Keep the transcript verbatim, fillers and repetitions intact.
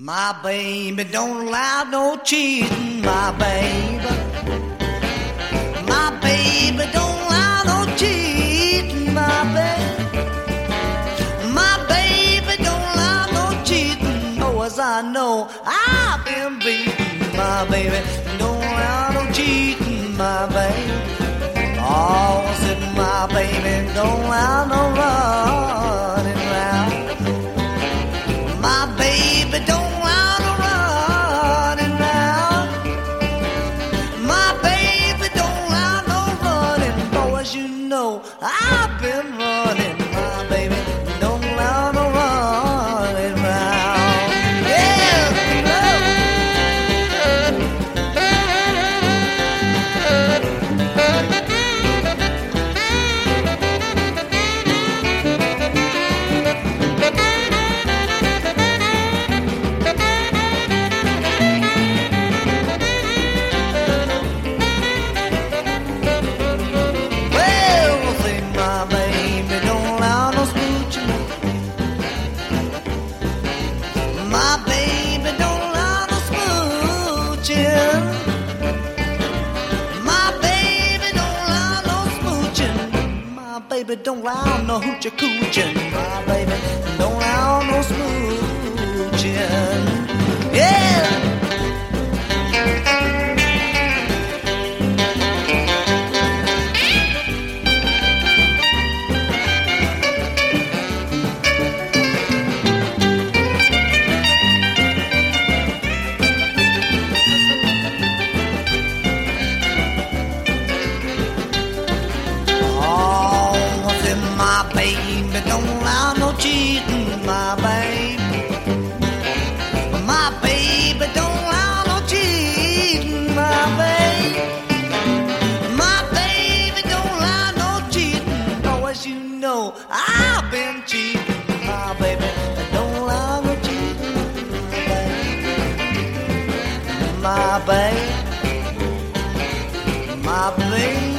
My baby don't allow no cheating, my baby. My baby don't allow no cheating, my baby. My baby don't allow no cheating, oh, as I know I've been beaten. My baby don't allow no cheating, my baby. Oh, I said my baby don't allow no running round. My baby don't allow no running round. My baby don't allow no running. Oh, as you know, I've been running. My baby don't allow no running round. Yeah, my baby don't allow no smooching. My baby don't allow no smooching. My baby don't allow no hoochie cooching. My baby don't allow no smooching. Yeah. My baby don't allow no cheating, my baby. My baby don't allow no cheating, my baby. My baby don't allow no cheating, oh, as you know, I've been cheating. My baby don't allow no cheating, my baby. My baby, my baby.